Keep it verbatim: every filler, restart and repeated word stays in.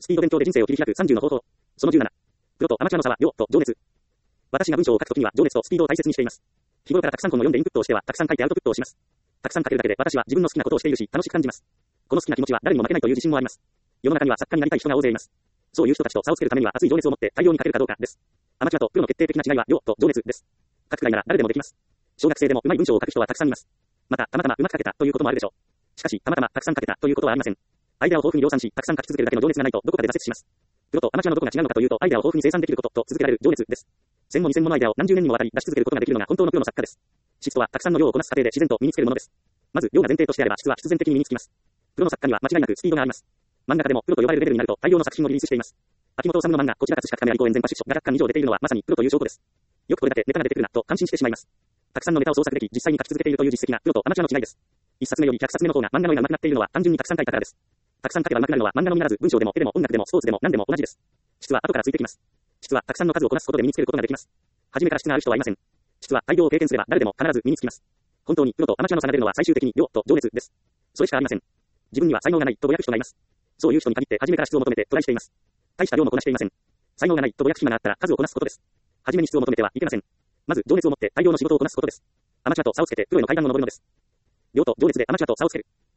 スピード勉強で人生を切り開くさんじゅうの方法。そのじゅうなな。プロとアマチュアの差は、量と情熱。私が文章を書くときには情熱とスピードを大切にしています。日頃からたくさん本を読んでインプットをしては、たくさん書いてアウトプットをします。たくさん書けるだけで私は自分の好きなことをしているし、楽しく感じます。この好きな気持ちは誰にも負けないという自信もあります。世の中には作家になりたい人が大勢います。そういう人たちと差をつけるためには熱い情熱を持って大量に書けるかどうかです。アマチュアとプロの決定的な違いは量と情熱です。書くくらいなら誰でもできます。小学生でも上手い文章を書く人はたくさんいます。また、たまたまうまく書けたということもあるでしょう。しかし、たまたまたくさん書けたということはありません。アイデアを豊富に量産し、たくさん書き続けるだけの情熱がないとどこかで挫折します。プロとアマチュアのどこが違うのかというと、アイデアを豊富に生産できることと続けられる情熱です。千も二千ものアイデアを何十年にもわたり出し続けることができるのが本当のプロの作家です。質とはたくさんの量をこなす過程で自然と身につけるものです。まず量が前提としてあれば質は必然的に身につきます。プロの作家には間違いなくスピードがあります。漫画家でもプロと呼ばれるレベルになると大量の作品をリリースしています。秋元治の漫画こちら葛飾亀有公園全派出所がひゃっかん以上出ているのはまさにプロという証拠です。よくこれだけネタが出てくるなと感心してしまいます。たくさんのネタを創作でき実際に書き続けているという実績がプロとアマチュアの違いです。一冊目より百冊目の方が漫画の絵が上手くなっているのは単純にたくさん書いたからです。たくさん書けば上手くなるのは漫画のみならず文章でも絵でも音楽でもスポーツでも何でも同じです。質は後からついてきます。質はたくさんの数をこなすことで身につけることができます。初めから質がある人はいません。質は大量を経験すれば誰でも必ず身につきます。本当にプロとアマチュアの差が出るのは最終的に量と情熱です。それしかありません。自分には才能がないとぼやく人がいます。そういう人に限って初めから質を求めてトライしています。大した量もこなしていません。才能がないとぼやく暇があったら数をこなすことです。初めに質を求めてはいけません。まず情熱を持って大量の仕事をこなすことです。アマチュアと差をつけてプロへの階段を登るのです。量と情熱でアマチュアと差をつける。